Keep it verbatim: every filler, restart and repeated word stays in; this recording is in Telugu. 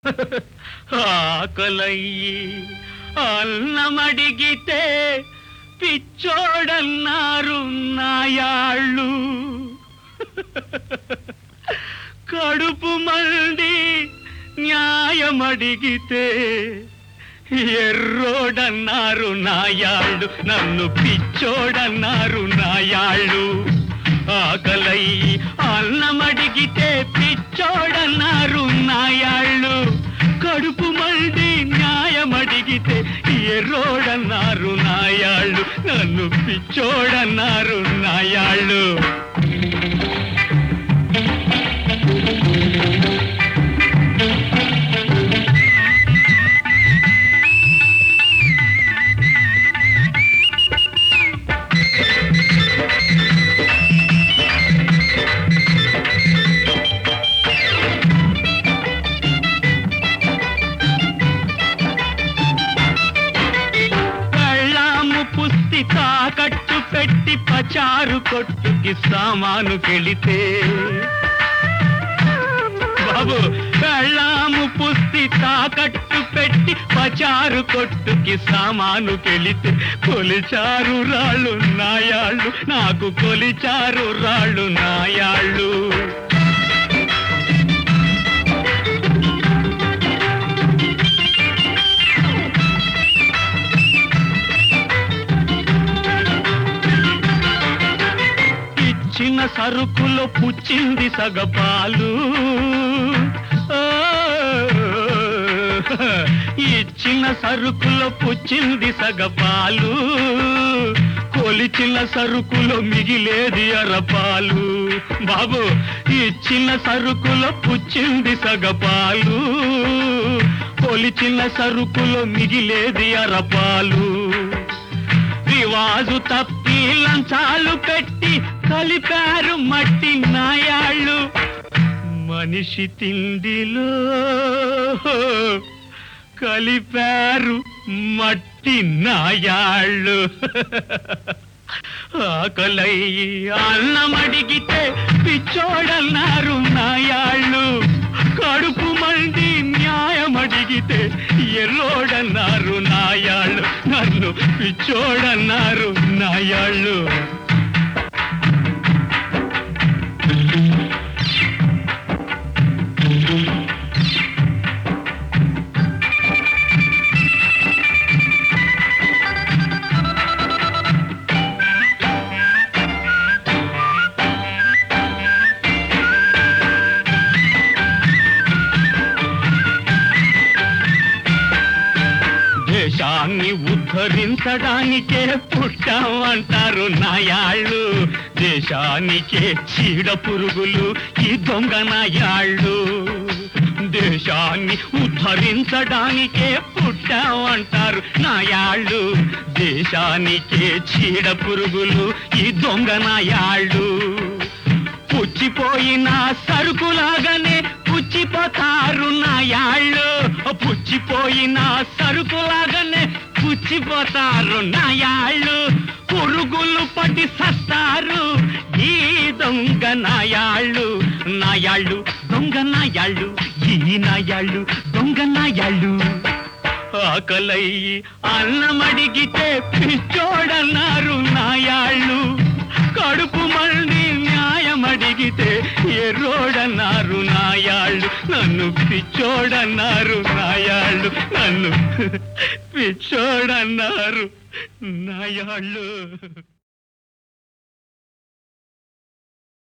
ఆకలయ్యి అన్నమడిగితే పిచ్చోడన్నారు నాయాళ్ళు. కడుపు మండి న్యాయమడిగితే ఎర్రోడన్నారు నాయాళ్ళు. నన్ను పిచ్చోడన్నారు నాయాళ్ళు. ఆకలయ్యి అన్నమడిగితే పిచ్చోడన్నారు నాయాళ్ళు. కడుపు మండి న్యాయమడిగితే ఎర్రోడన్నారు నాయాళ్ళు. నన్ను పిచ్చోడన్నారు నాయాళ్ళు. తాకట్టు పెట్టి పచారు కొట్టుకి సామాను కెళితే బాబు పెళ్ళాము పుస్తి తాకట్టు పెట్టి పచారు కొట్టుకి సామాను కెళితే కొలిచారు రాళ్ళు నాయాళ్ళు. నాకు కొలిచారు రాళ్ళు నాయాళ్ళు. చిన్న సరుకులో పుచ్చింది సగపాలు. ఇచ్చిన సరుకులో పుచ్చింది సగపాలు. కొలిచిన సరుకులో మిగిలేది అరపాలు. బాబు ఇచ్చిన సరుకులో పుచ్చింది సగపాలు. కొలిచిన సరుకులో మిగిలేది అరపాలు. రివాజు తప్పి లంచాలు పెట్టి కలిపారు మట్టి నాయాళ్ళు. మనిషి తిండిలో కలిపారు మట్టి నాయాళ్ళు. ఆకలయ్యి అన్నమడిగితే పిచ్చోడన్నారు నాయాళ్ళు. కడుపు మండి న్యాయమడిగితే ఎర్రోడన్నారు నాయాళ్ళు. నన్ను పిచ్చోడన్నారు నాయాళ్ళు. దేశాన్ని ఉద్ధరించడానికే పుట్టామంటారు నాయాళ్ళు. దేశానికే చీడ పురుగులు ఈ దొంగ నాయాళ్ళు. దేశాన్ని ఉద్ధరించడానికే పుట్టామంటారు నాయాళ్ళు. దేశానికే చీడ పురుగులు ఈ దొంగ నాయాళ్ళు. పుచ్చిపోయిన సరుకులాగానే పుచ్చిపోతారు నాయాళ్ళు. పుచ్చిపోయిన సరుకులాగానే పుచ్చిపోతారు నాయాళ్ళు. పురుగులు పట్టి సస్తారు ఈ దొంగ నాయాళ్ళు. నాయాళ్ళు దొంగ నాయాళ్ళు. ఈ నాయాళ్ళు దొంగ నాయాళ్ళు. ఆకలయ్యి అన్నమడిగితే పిచ్చోడన్నారు నాయాళ్ళు. కడుపు మండి న్యాయమడిగితే ఎర్రోడన్నారు నాయాళ్ళు. నన్ను పిచ్చోడన్నారు నాయాళ్ళు. నన్ను పిచ్చోడన్నారు నాయాళ్ళు.